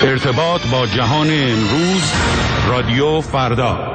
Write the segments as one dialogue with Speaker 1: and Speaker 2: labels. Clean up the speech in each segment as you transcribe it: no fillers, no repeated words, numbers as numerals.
Speaker 1: ارتباط با جهان امروز، رادیو فردا.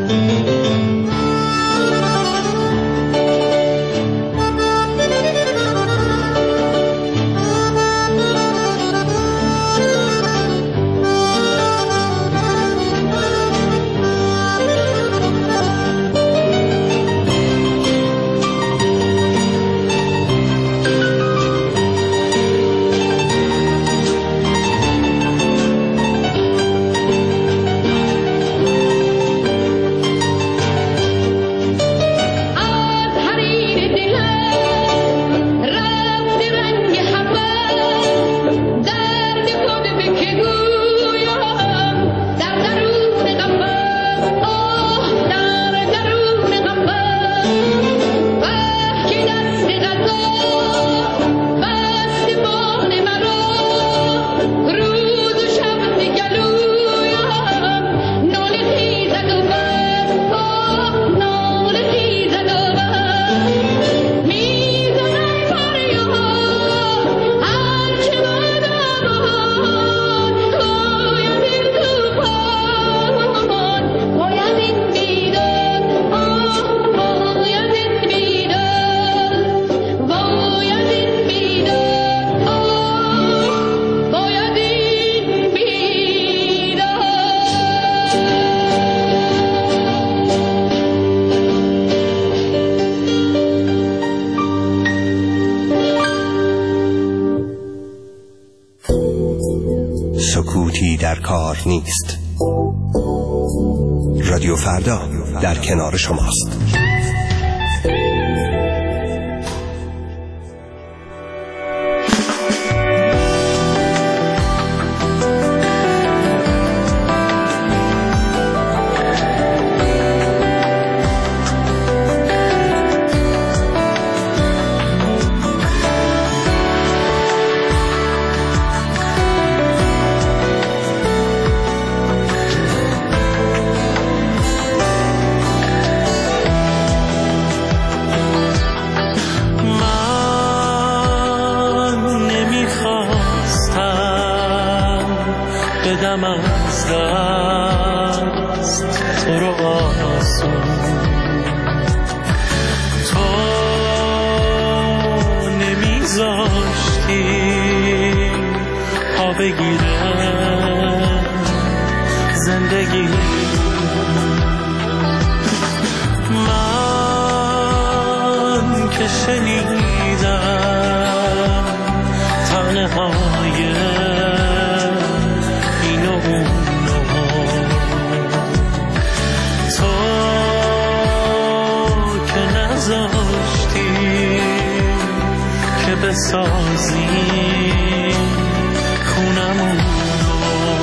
Speaker 2: سکوتی در کار نیست. رادیو فردا در کنار شماست.
Speaker 3: بدم از دست تو رو آسون، تو نمیذاشتی پا بگیره زندگی. من که شنیدم تنهای تو که نذاشتی که بسازی خونمون رو،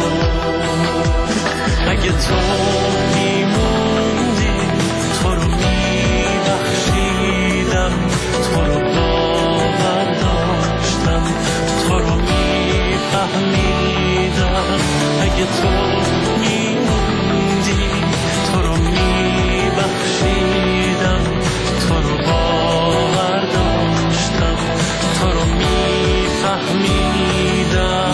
Speaker 3: اگه تو میموندی تو رو میبخشیدم، تو رو باور داشتم، تو رو میفهمیدم. اگه تو میموندی تو رو میبخشیدم، تو رو باور داشتم، تو رو میفهمیدم.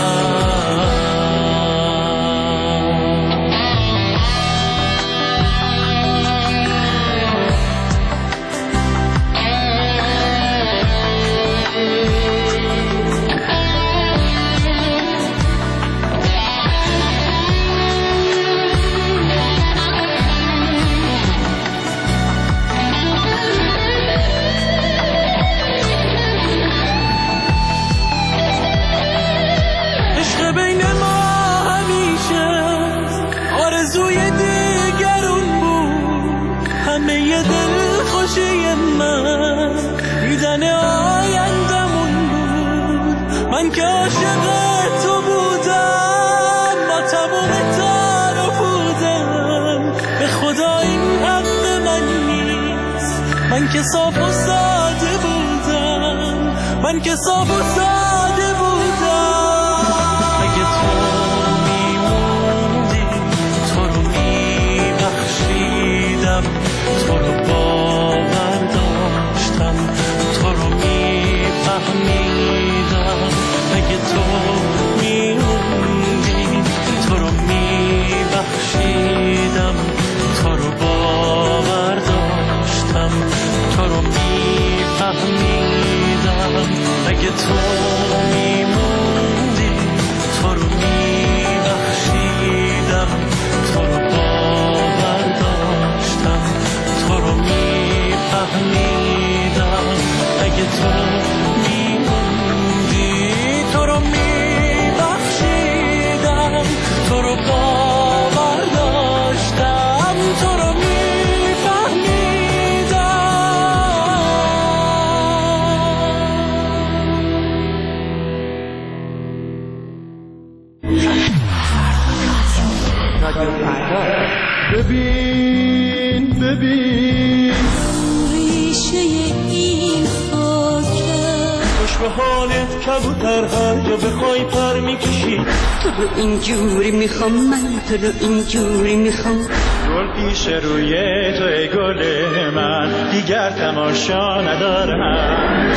Speaker 3: من که عاشق تو بودم، با تمام تن و بودم، به خدا این حق من نیست. من که صاف و ساده بودم، من که صاف و ساده بودم. اگه تو میموندی تو رو میبخشیدم، تو رو باور داشتم، تو رو میفهمیدم. اگه تو میموندی تو رو میبخشیدم، تو رو باور فهمیدم اگه تو میموندی تو رو میبخشیدم، تو رو باور داشتم، تو رو
Speaker 4: ببین ریشه این خاکه،
Speaker 3: خوش به حالت کبوتر هر جا بخوای پر میکشی.
Speaker 5: تو رو اینجوری میخوام، من تو رو اینجوری میخوام.
Speaker 6: گل پیش روی توی گل من، دیگر تماشا ندارم.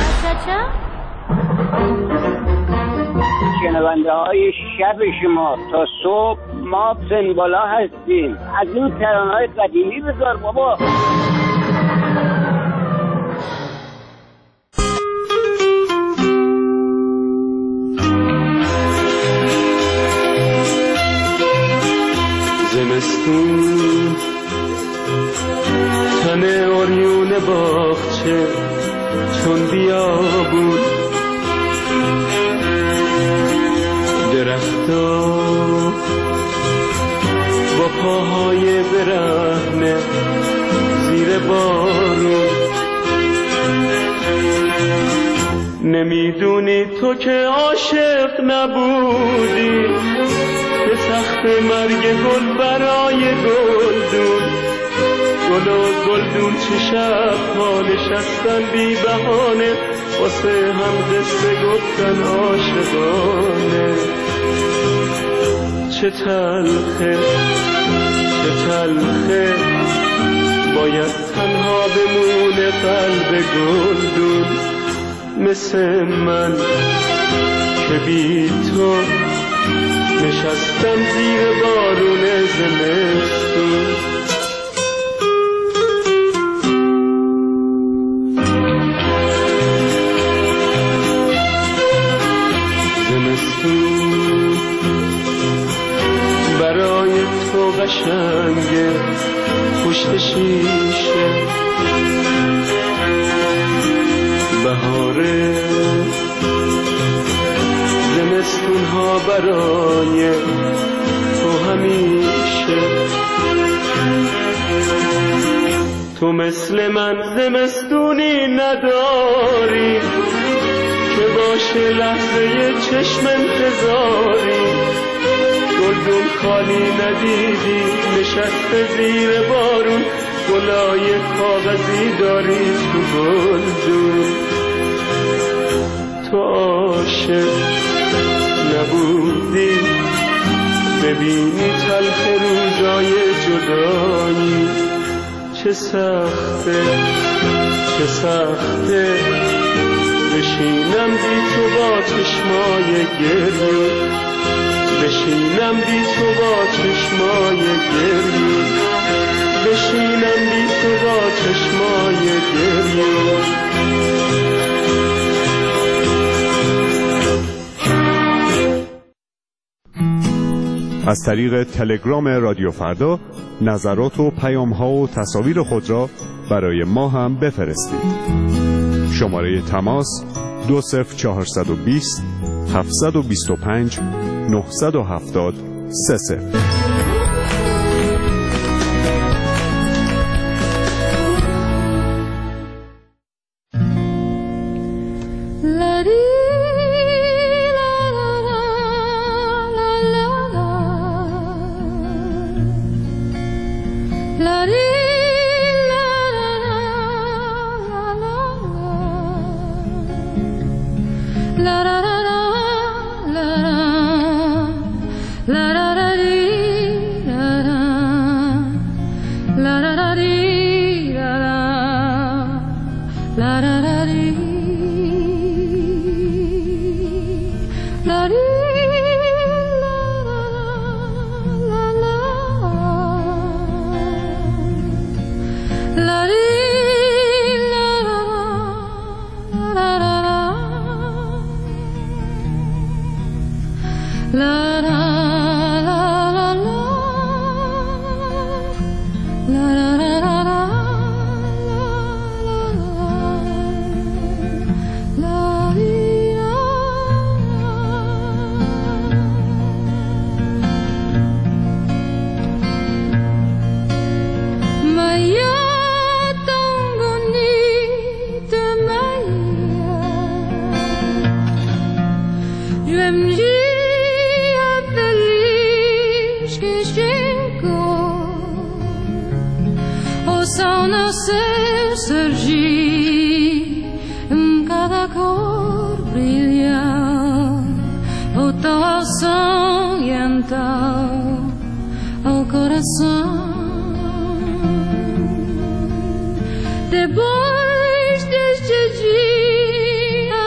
Speaker 7: شنونده های شب شما تا صبح ما سنبالا هستیم. از این ترانه‌های قدیمی بذار بابا.
Speaker 3: زمستون تن اوریون باغچه چون بیابون، درختا با پاهای برهنه زیر بارون. نمیدونی تو که عاشق نبودی، به سخت مرگ گل برای گلدون. گل و گلدون چه شب‌ها نشستن بی بهانه، واسه هم قصه گفتن عاشقانه. چه تلخه چه تلخه باید تنها بمونه قلب گلدون، مثل من که بی تو نشستم زیر بارون زمستون. زمستون برای تو قشنگه پشت شیشه، بهاره زمستون ها برای تو همیشه. تو مثل من زمستونی نداری که باشه لحظه چشم انتظاری. گلدون خالی ندیدی نشسته زیر بارون، گلای کاغذی داری تو گلدون. تو عاشق نبودی ببینی تلخ روزای جدایی. چه سخته چه سخته بشینم بی تو با چشمای گریون، بشینم بی تو با چشمای گریون، بشینم بی تو با چشمای گریون.
Speaker 1: از طریق تلگرام رادیو فردا نظرات و پیام‌ها و تصاویر خود را برای ما هم بفرستید. شماره تماس 20420 725 970 30.
Speaker 4: La la la la nascer surgir cada cor brilhante, o tal som e então o coração. Depois deste dia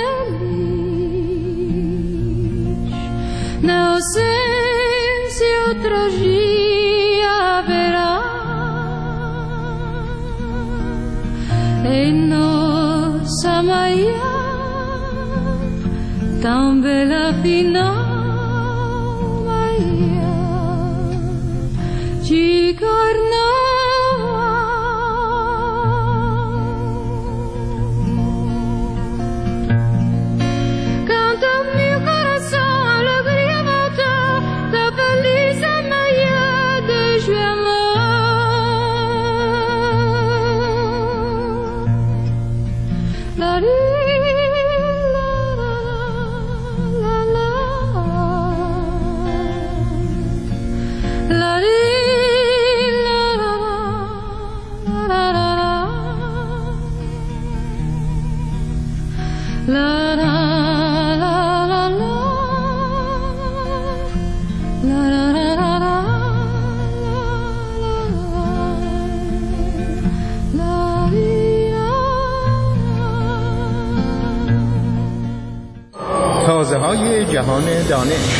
Speaker 4: feliz, na ausência outro dia haverá. Em nossa manhã tão bela final, manhã de carnaval, canta meu coração, alegria volta da feliz manhã de juin.
Speaker 6: تازه‌های جهان دانش.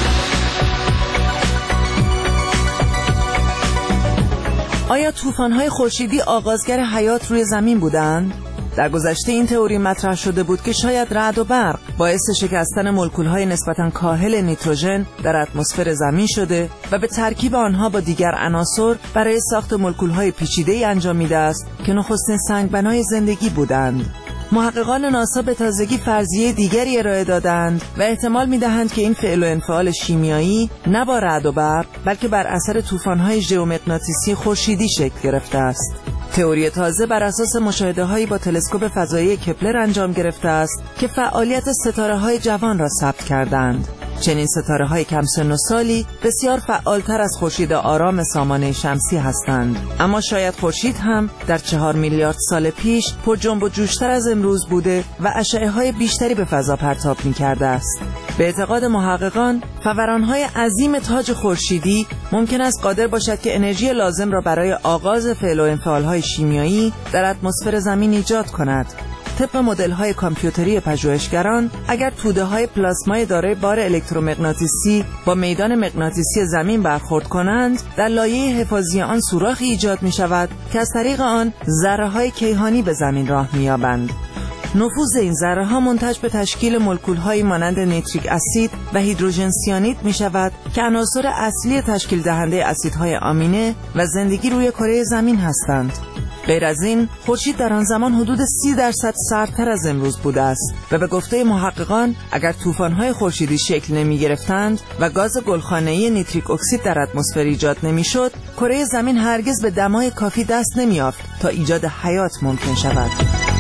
Speaker 8: آیا طوفان‌های خورشیدی آغازگر حیات روی زمین بودند؟ در گذشته این تئوری مطرح شده بود که شاید رعد و برق باعث شکستن مولکول‌های نسبتاً کاهل نیتروژن در اتمسفر زمین شده و به ترکیب آنها با دیگر عناصر برای ساخت مولکول‌های پیچیده‌ای انجام می‌ده است که نخستین سنگبنای زندگی بودند. محققان ناسا به تازگی فرضیه دیگری ارائه دادند و احتمال می‌دهند که این فعل و انفعال شیمیایی نه با رعد و برق بلکه بر اثر طوفان‌های ژئومغناطیسی خورشیدی شکل گرفته است. تئوری تازه بر اساس مشاهده‌هایی با تلسکوپ فضایی کپلر انجام گرفته است که فعالیت ستاره‌های جوان را ثبت کردند. چنین ستاره‌های کم سن و سالی بسیار فعالتر از خورشید آرام سامانه شمسی هستند، اما شاید خورشید هم در 4 میلیارد سال پیش پر جنب و جوش‌تر از امروز بوده و اشعه‌های بیشتری به فضا پرتاب می‌کرده است. به اعتقاد محققان، فوران‌های عظیم تاج خورشیدی ممکن است قادر باشد که انرژی لازم را برای آغاز فعل و انفعال‌های شیمیایی در اتمسفر زمین ایجاد کند. طبق مدل‌های کامپیوتری پژوهشگران، اگر توده‌های پلاسمای دارای بار الکترومغناطیسی با میدان مغناطیسی زمین برخورد کنند، در لایه حفاظی آن سوراخی ایجاد می‌شود که از طریق آن ذره‌های کیهانی به زمین راه می‌یابند. نفوذ این ذره‌ها منتج به تشکیل مولکول‌هایی مانند نیتریک اسید و هیدروژن سیانید می‌شود که عناصر اصلی تشکیل دهنده اسیدهای آمینه و زندگی روی کره زمین هستند. غیر از این، خورشید در آن زمان حدود 30% سردتر از امروز بوده است و به گفته محققان اگر طوفان‌های خورشیدی شکل نمی‌گرفتند و گاز گلخانه‌ای نیتریک اکسید در اتمسفر ایجاد نمی‌شد، کره زمین هرگز به دمای کافی دست نمی‌یافت تا ایجاد حیات ممکن شود.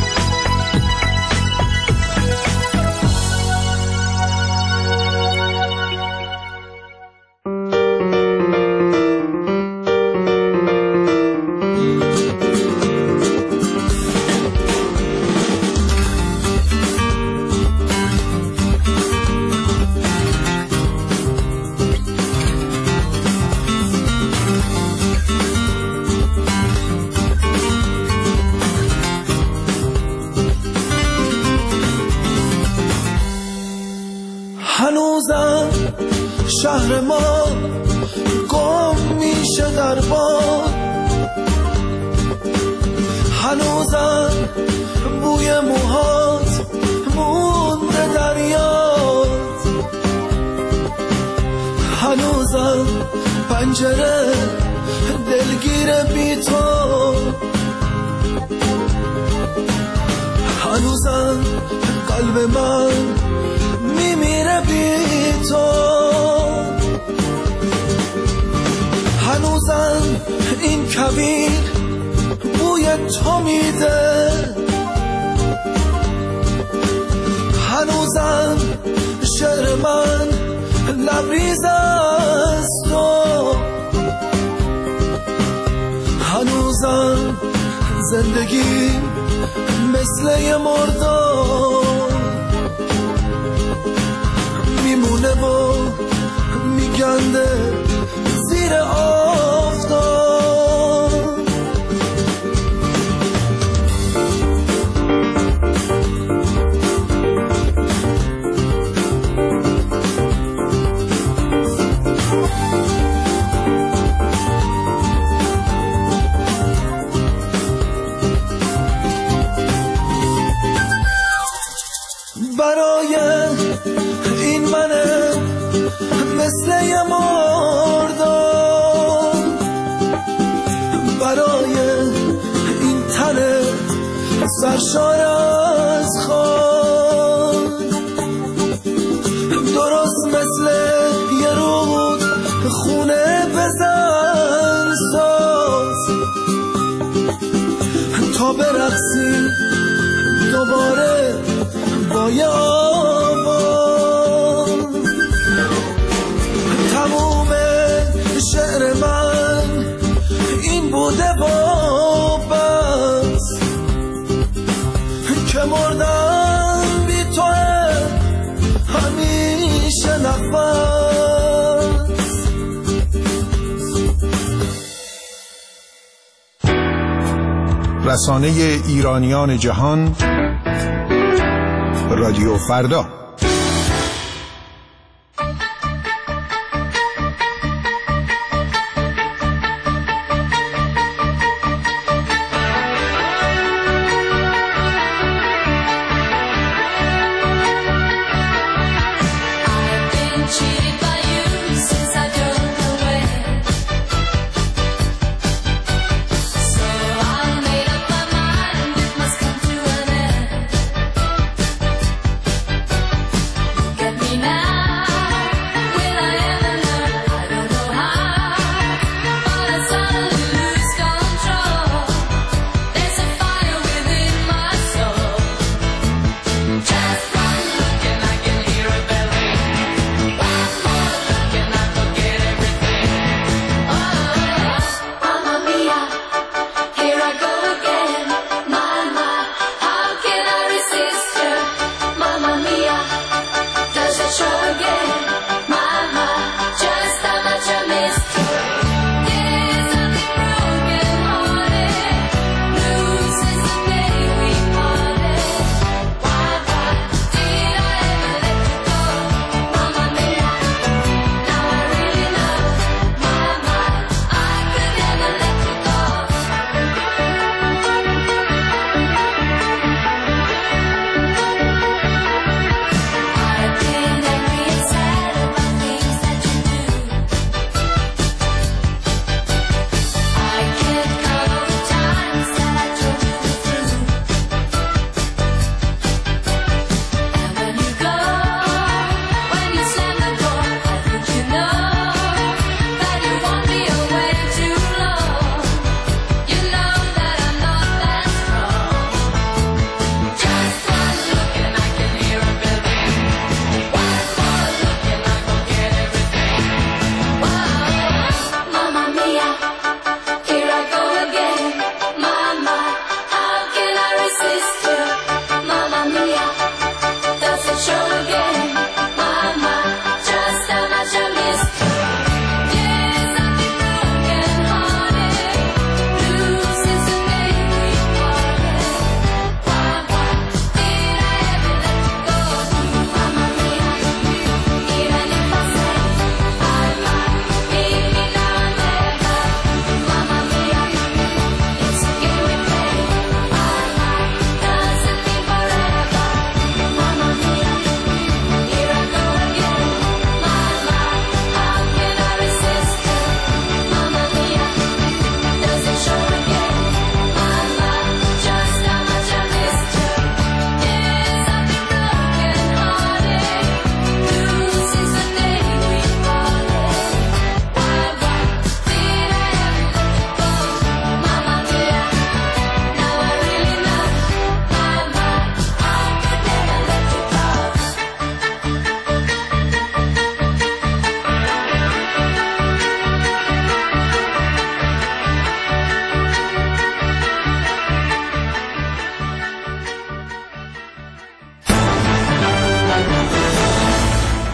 Speaker 3: هنوزم شهر ما گم میشه در باد، هنوزم بوی موهات مونده در یاد، هنوزم پنجره دلگیر بی تو، هنوزم قلب من میمیره بی تو، هنوزم این کویر بوی تو میده، هنوزم شعر من لبریز است تو، هنوزم زندگی مثل یه مردار میمونه و میگنده زیر آفتاب. برای این منه مثل یه مردار، برای این تنه سرشار از خاک، درست مثل یه رود خونه بزن ساز تا برقصی دوباره با یه آواز. تموم شعر من این بوده و بس که مردم بی توه همیشه نفس.
Speaker 6: رسانه ایرانیان جهان، رادیو فردا.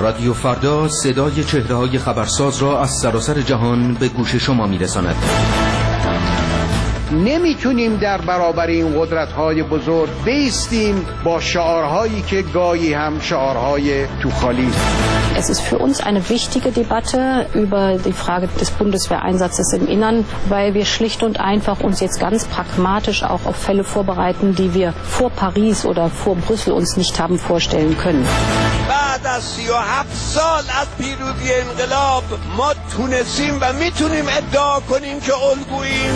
Speaker 9: رادیو فردا صدای چهره‌های خبرساز را از سراسر جهان به گوش شما می‌رساند.
Speaker 10: نمیتونیم در برابر این قدرت‌های بزرگ بایستیم با شعارهایی که گاهی هم شعارهای توخالی.
Speaker 11: Es ist für uns eine wichtige Debatte über die Frage des Bundeswehreinsatzes im Innern, weil wir schlicht und einfach uns jetzt ganz pragmatisch auch auf Fälle vorbereiten, die wir vor Paris oder vor Brüssel uns nicht haben vorstellen können.
Speaker 12: بعد از 37 سال از پیروزی انقلاب ما تونستیم و میتونیم ادعا کنیم که الگوییم.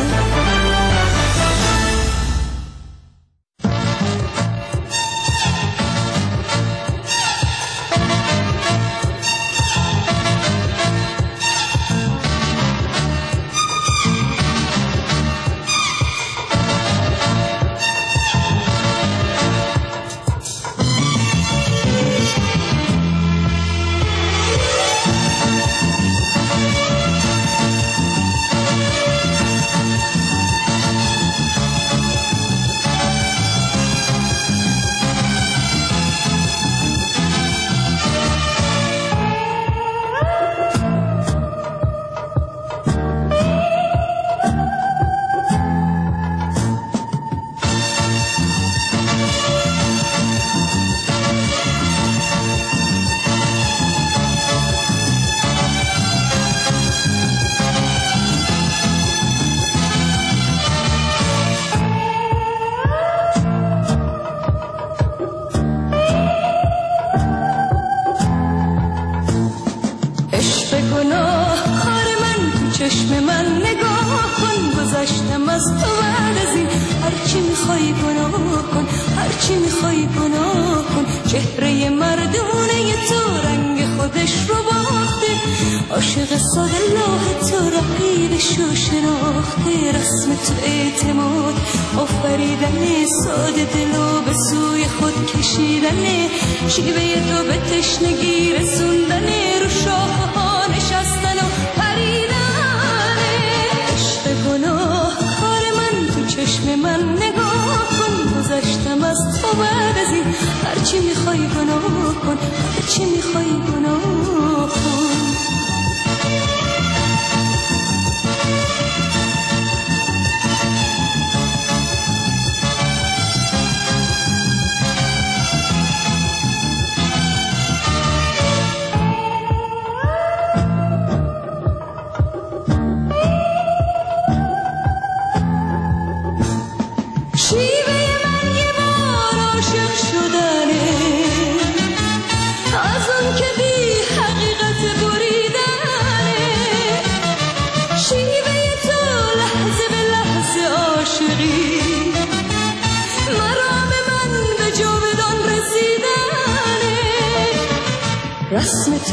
Speaker 3: رسم تو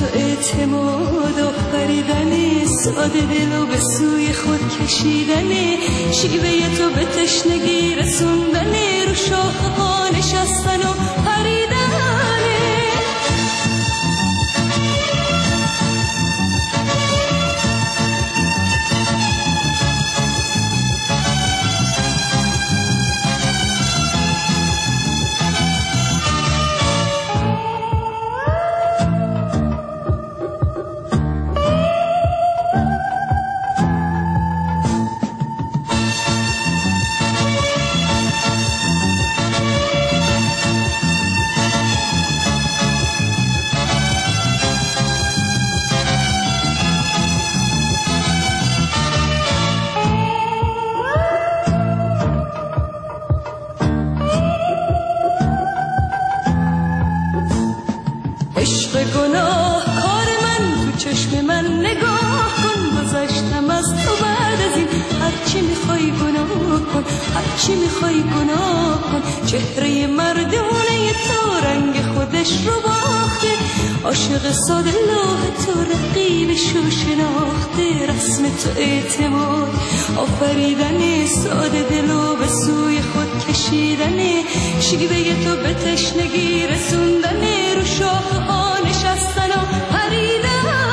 Speaker 3: اعتماد آفریدنه، ساده دل و به سوی خود کشیدنه، شیوه تو به تشنگی رسوندنه، رو شاخه ها نشستن و پریدنه. هرچی میخوای گناه کن، چهره مردونه تو رنگ خودش رو باخته، عاشق ساده لوح تو رقیبشو شناخته، رسم تو اعتماد آفریدنه، ساده دلو به سوی خود کشیدنه، شیوه تو به تشنگی رسوندنه، رو شاخه ها نشستن و پریدنه.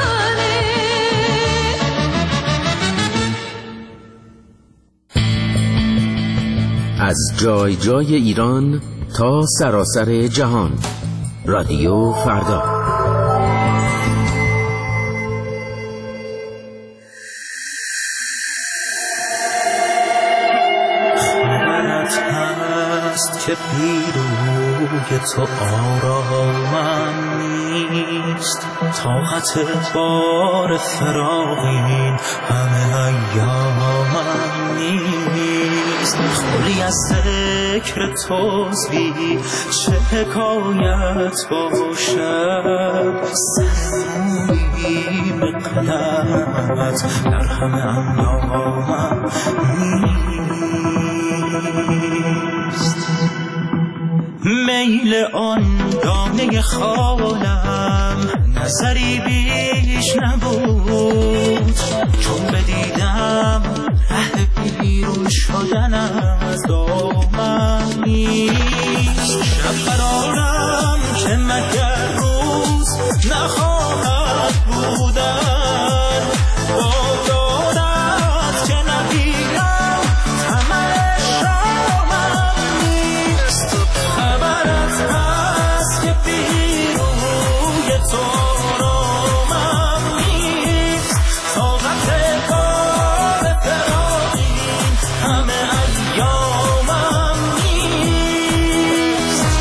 Speaker 9: از جای جای ایران تا سراسر جهان، رادیو فردا.
Speaker 3: خبرت هست که پیروی تو آرامم نیست، طاقت بار فراقین همه ایامم نیست. خوری از ذکر توزی چه حکایت باشد، سرمویی به قلمت در همه ایامم نیست. میل آن دانه خالم نظری بیش نبود، چون بدیدم ره بیرون شدن از دامم نیست. شب قرارم که مگر روز نخواهد بودن، با دارد که نگیرم طمع شامم نیست. خبرت هست که پیروی تو آرامم نیست، طاقت کار فراقین همه ایامم نیست.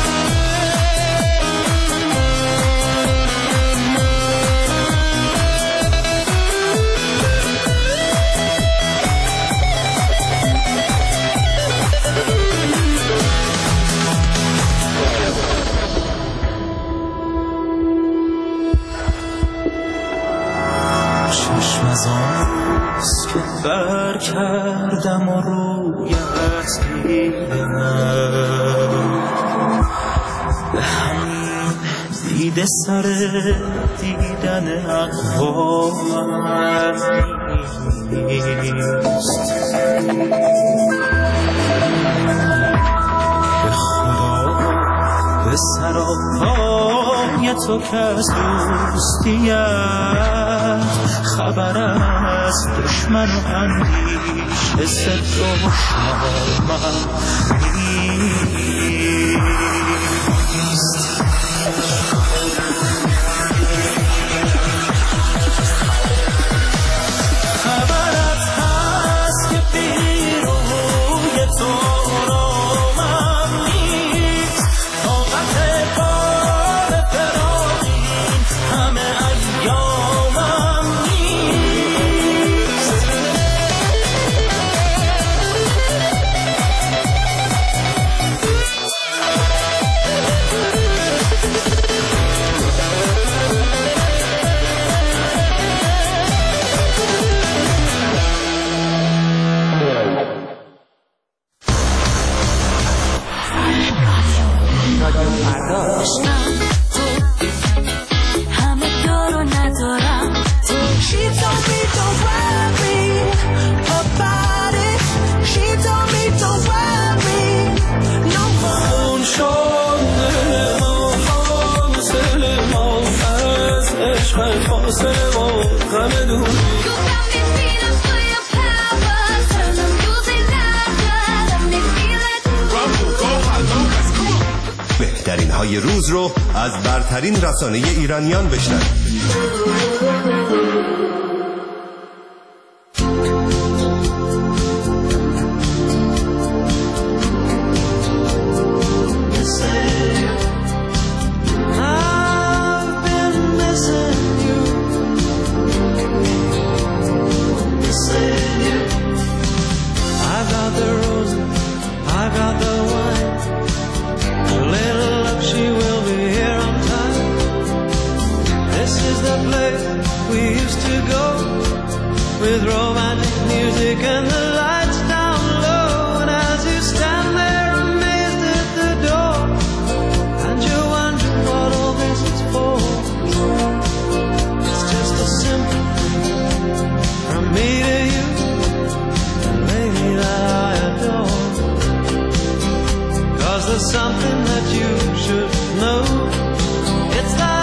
Speaker 3: چشم از آنست که بر کردم و رویت دیدم، به همین دیده سر دیدن اقوامم نیست. به خدا به سراپای تو که از دوستیت خبر از دشمن و اندیشه صدق و شامم نیست. خبرت هست که پیروی تو آرامم نیست، طاقت بار فراقین همه ایامم نیست.
Speaker 4: همه دارو ندارم تو. She told me don't worry about it. She told me don't worry no more.
Speaker 3: اون شده ما فاصله ما از عشق فاصله ما غم دور.
Speaker 2: بهترین های روز رو از برترین رسانه ایرانیان بشنوید.
Speaker 3: With romantic music and the lights down low, and as you stand there amazed at the door, and you wonder what all this is for, it's just a simple thing from me to you, the lady that I adore. 'Cause there's something that you should know, it's that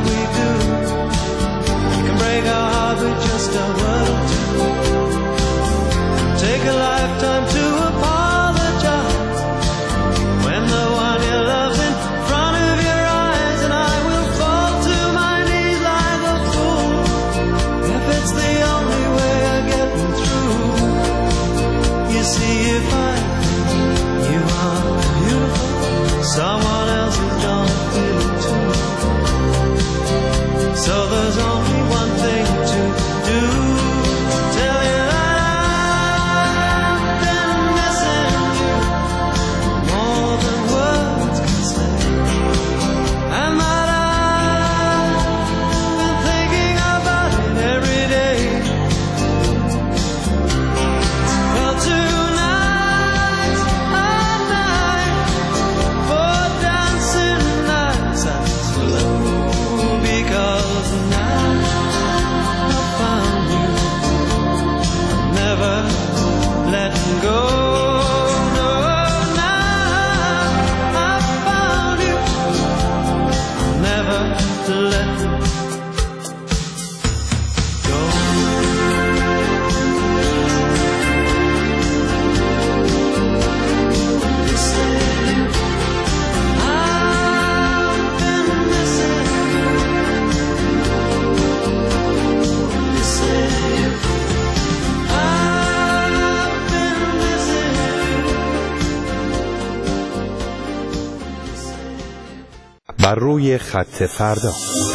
Speaker 3: we do. We can break our heart with just a word or two. Take a lifetime to apologize when the one you love's in front of your eyes, and I will fall to my knees like a fool if it's the only way of getting through. You see, if I think you are beautiful, someone else is gonna feel it too. So there's only one thing to do. Tell you that I've been missing you more than words can say, and that I've been thinking about it every day. Well, tonight's a night for dancing nights and slow, because now I found you, never letting go. No, now I found you, never letting go.
Speaker 2: بر روی خط فردا.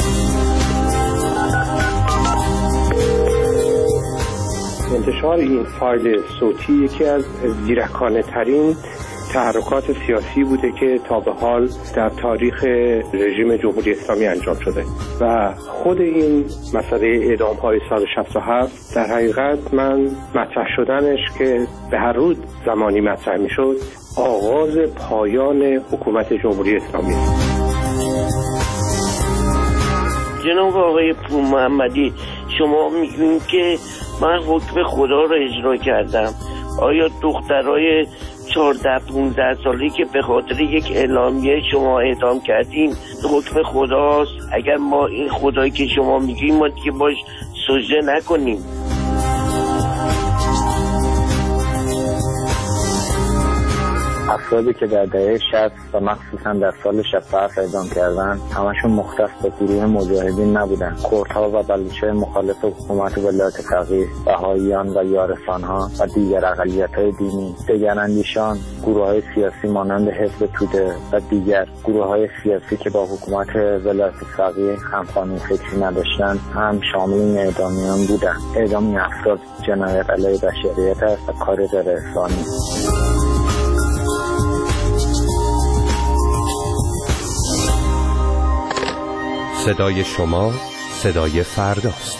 Speaker 13: انتشار این فایل صوتی یکی از زیرکانه ترین تحرکات سیاسی بوده که تا به حال در تاریخ رژیم جمهوری اسلامی انجام شده و خود این مسئله اعدام‌های سال 67 در حقیقت من مطرح شدنش که به هر روز زمانی مطرح می‌شد آغاز پایان حکومت جمهوری اسلامی است.
Speaker 14: جناب آقای پور محمدی، شما میگین که من حکم خدا رو اجرا کردم. آیا دخترای 14-15 سالی که به خاطر یک اعلامیه شما اعدام کردین حکم خداست؟ اگر ما این خدایی که شما میگین ما دیگه باش سجده نکنیم؟
Speaker 15: افرادی که در دهه 60 و مخصوصا در سال 67 اعدام کردن همشون مختص به گروه مجاهدین نبودن. کردها و بلوچ‌های مخالف حکومت ولایت فقیه، بهائیان و یارسان‌ها و دیگر اقلیت‌های دینی، دگراندیشان، گروه‌های سیاسی مانند حزب توده و دیگر گروه‌های سیاسی که با حکومت ولایت فقیه همخوانی فکری نداشتند هم شامل این اعدامیان بودند. اعدام این افراد جنایت علیه بشریت است و کار غیر انسانی.
Speaker 2: صدای شما صدای فرداست.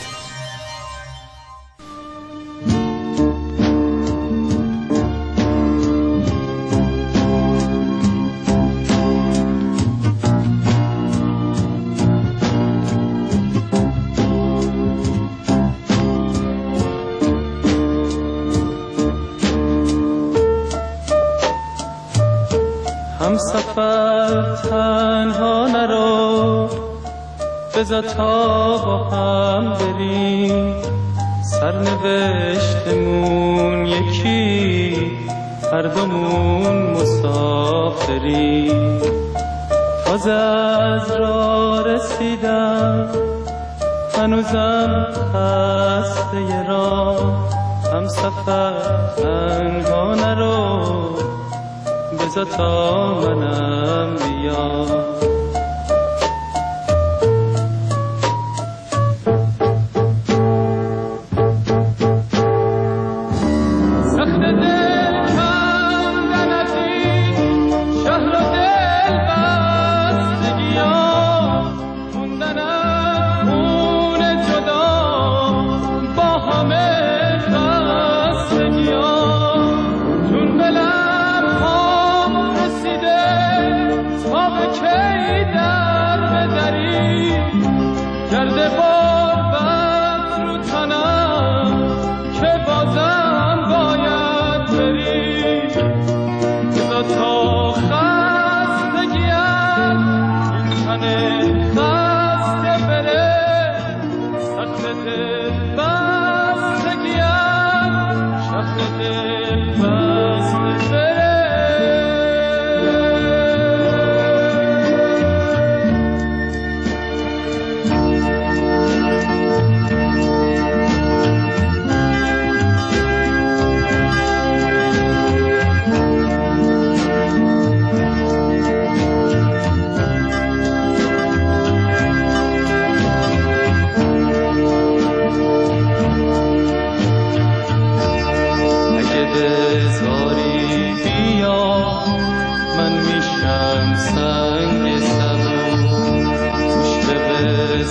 Speaker 3: همسفر تنها نرو، بذار تا با هم بریم، سرنوشتمون یکی، هر دومون مسافریم. تازه از راه رسیدم، هنوزم خسته راه. همسفر تنها نرو، بذار تا منم بیام. خسته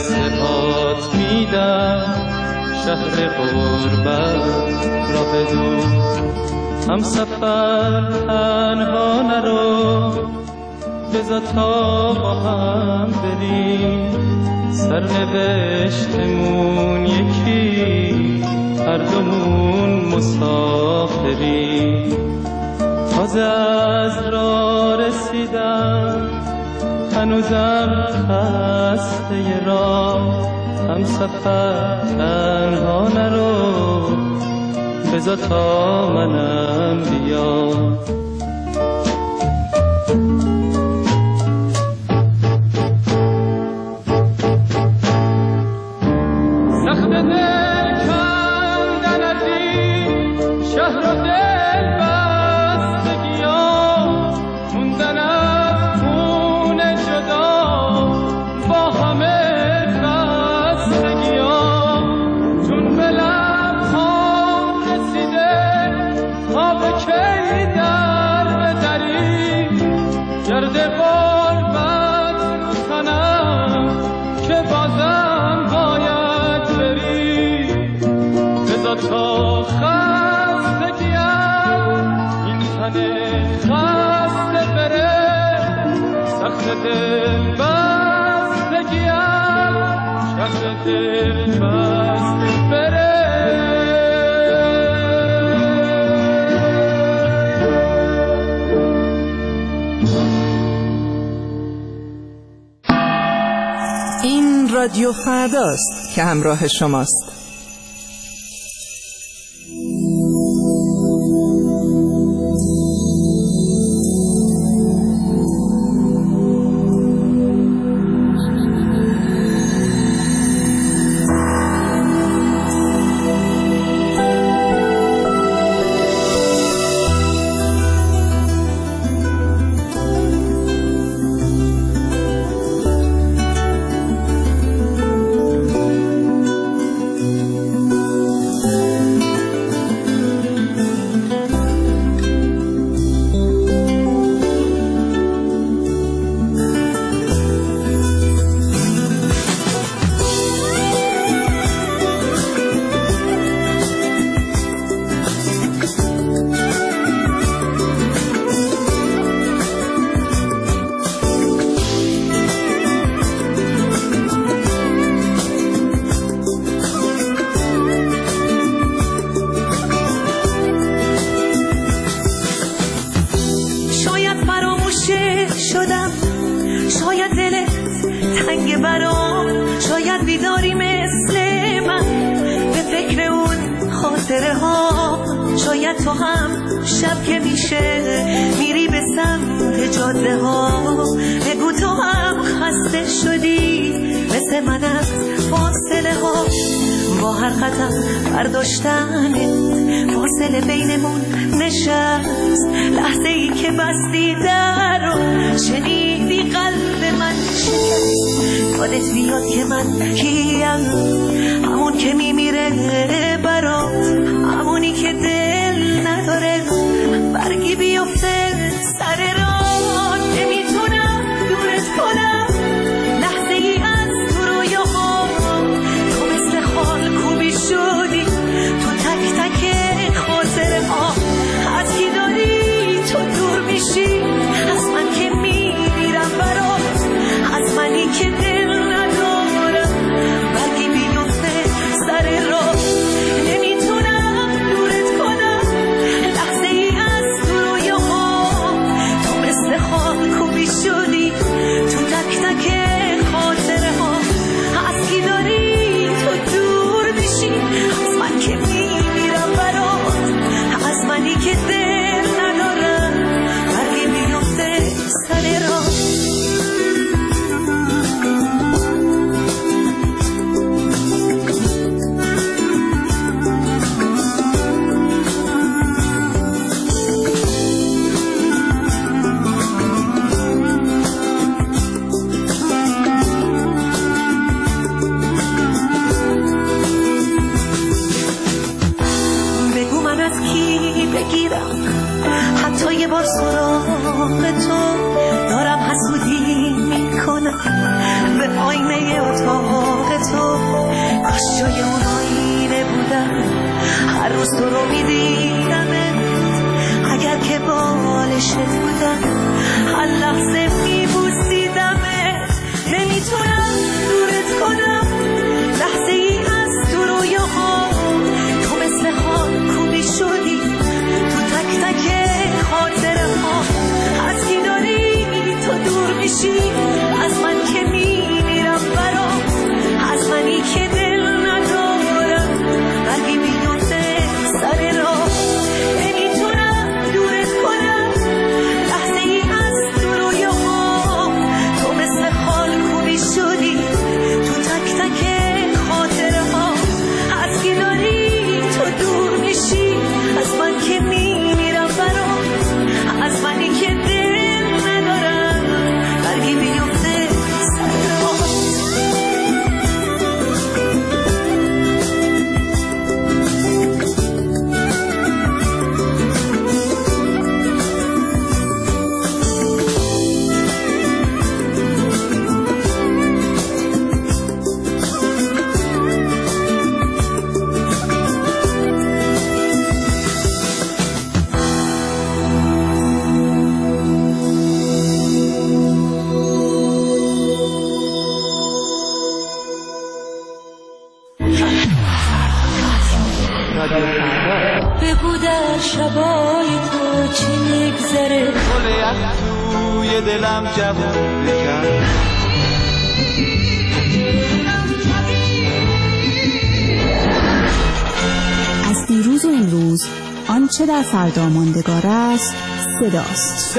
Speaker 3: دست پات میدم شهر غربت را بدون هم سفر تنها نرو بذار تا با هم بریم سرنوشتمون یکی هر دومون مسافریم تازه از راه رسیدم هنوزم خسته راه هم سفر تنها نرو بذار تا منم بیام سخت دل کندن از این شهر و دل بستگیام موندن از خون جدا با همه خستگیام چون به لبهام رسیده تا به کی در بدری گرد غربت رو تنم که بازم باید بری بذار تا خستگیم این تن خسته بره سخت دل بستگیم شهر دل بسته بره
Speaker 8: این رادیو فرداست که همراه شماست.
Speaker 4: فاصله بینمون نشست لحظه ای که بستی در رو شنیدی قلب من شکست یادت بیاد که من کیم همون که میمیره برات همونی که دل نداره برگی بیفته سر راه نمیتونم دورت کنم لحظه ای از تو رویاها تو مثل خال کوبی شدی تو تک تک خاطره ها از کی داری تو دور میشی از من که میمیرم برات از منی که دل ندارم برگی بیفته سر راه نمیتونم کاش جای اون آینه بودم، هر روز تو رو میدیدمت، اگر که بالشت بودم هر لحظه میبوسیدمت. نمیتونم دورت کنم لحظه ای از تو رویاها، تو مثل خاکوبی شدی تو تک تک خاطره ها. از کی داری تو دور میشی از من که میمیرم برام، از منی که دل ندارم برگی میفته سر راه. نمیتونم دورت کنم لحظه ای از تو رویاها، تو مثل خاکوبی شدی تو تک تک خاطره ها. از کی داری تو دور میشی از من که میمیرم برام، از منی که دل ندارم برگی میفته سر راه. بگو در شبای تو چی میگذره،
Speaker 3: گل یخ توی دلم جوون بکن.
Speaker 16: از دیروز و امروز آنچه در فردا ماندگار است صداست.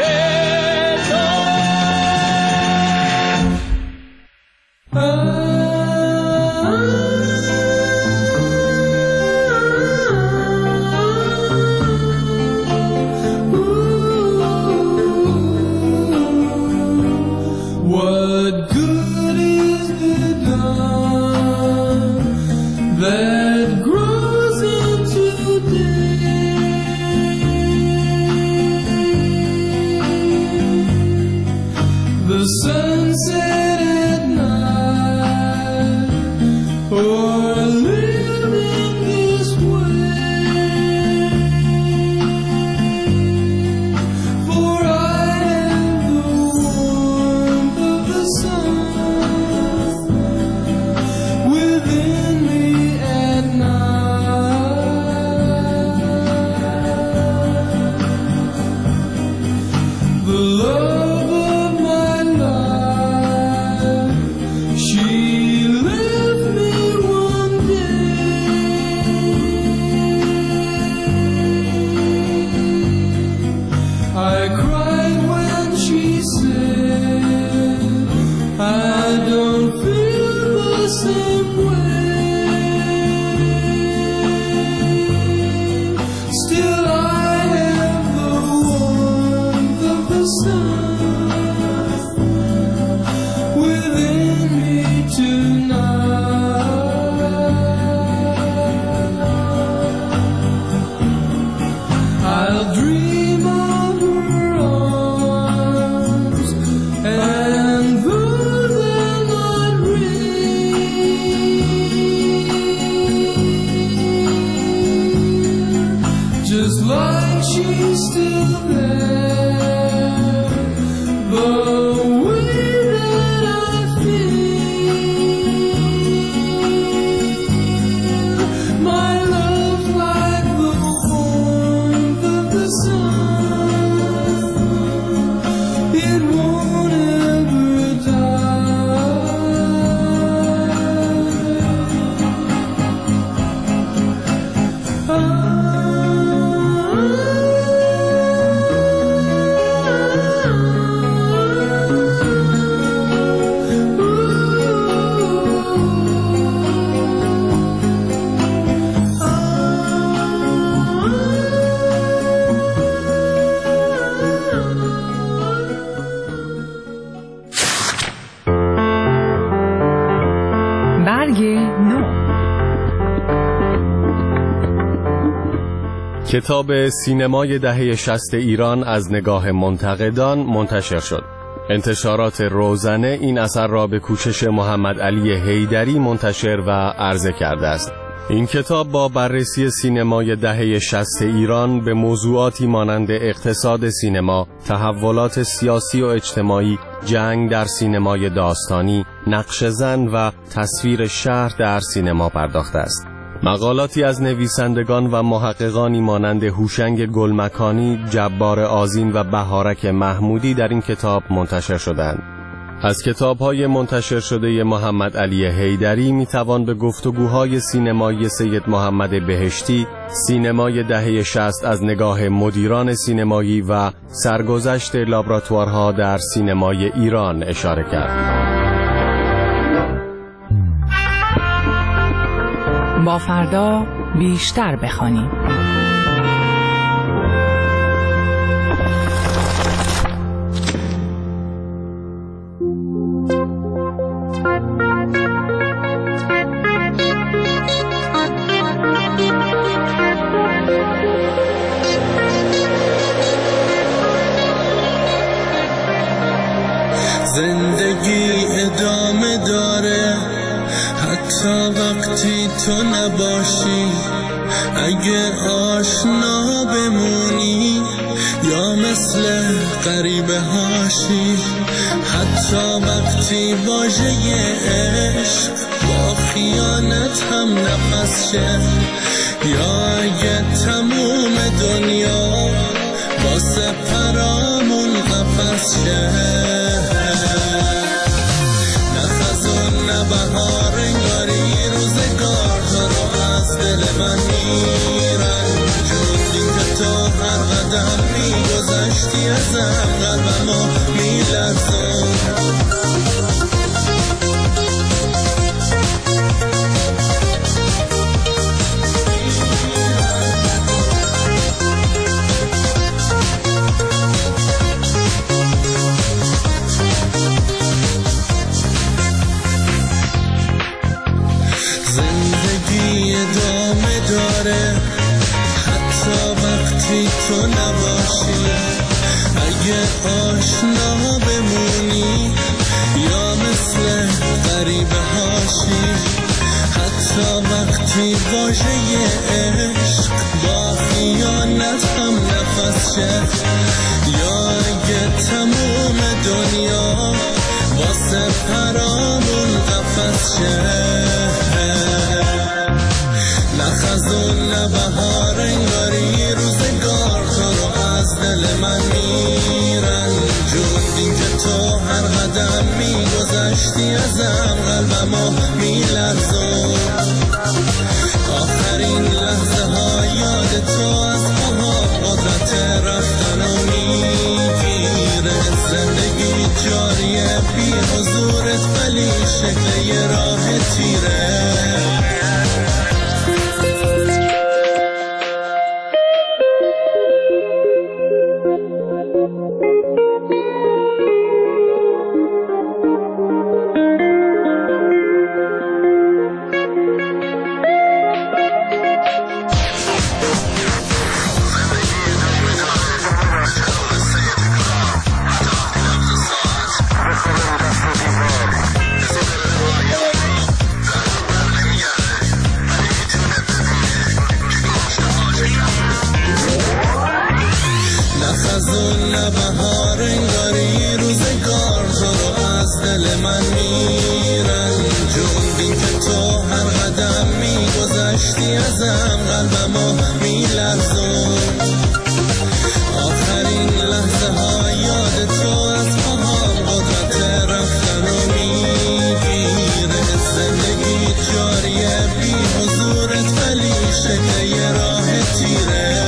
Speaker 17: کتاب سینمای دهه 60 ایران از نگاه منتقدان منتشر شد. انتشارات روزنه این اثر را به کوشش محمد علی حیدری منتشر و عرضه کرده است. این کتاب با بررسی سینمای دهه 60 ایران به موضوعاتی مانند اقتصاد سینما، تحولات سیاسی و اجتماعی، جنگ در سینمای داستانی، نقش زن و تصویر شهر در سینما پرداخته است. مقالاتی از نویسندگان و محققانی مانند هوشنگ گلمکانی، جبار آذین و بهارک محمودی در این کتاب منتشر شدند. از کتاب‌های منتشر شده محمد علی حیدری می‌توان به گفتگوهای سینمایی سید محمد بهشتی، سینمای دهه 60 از نگاه مدیران سینمایی و سرگذشت لابراتوارها در سینمای ایران اشاره کرد.
Speaker 18: با فردا بیشتر بخوانیم.
Speaker 3: زندگی ادامه داره حتی وقتی تو نباشی، اگه آشنا بمونی یا مثل غریبه هاشی، حتی وقتی واژه عشق با خیانت هم نفس شه، یا اگه تموم دنیا واسه پرامون قفس شه. بهار انگاری روزگار تو رو از دل من میرن، جون که تو هر قدم میگذشتی ازم قلبمو میلرزون. حتی وقتی تو نباشی، اگه آشنا بمونی یا مثل غریبه هاشی، حتی وقتی واژه عشق با خیانت هم نفس شه، یا اگه تموم دنیا واسه پرامون قفس شه. نخزون نه بهار انگاری روزگار تو رو از دل من میرن، جون که تو هر قدم میگذشتی ازم قلبمو میلرزون. آخرین لحظه ها یاد تو از پاها قدرت رفتن و میگیره، زندگی جاریه بی حضورت ولی شکل یه راه تیره. بهار انگاری روزگار تو رو از دل من میرن، جون که تو هر قدم میگذشتی ازم قلبمو میلرزون. آخرین لحظه ها یاد تو از پاهام قدرت رفتن و میگیره، زندگی جاریه بی حضورت ولی شکل یه راه تیره.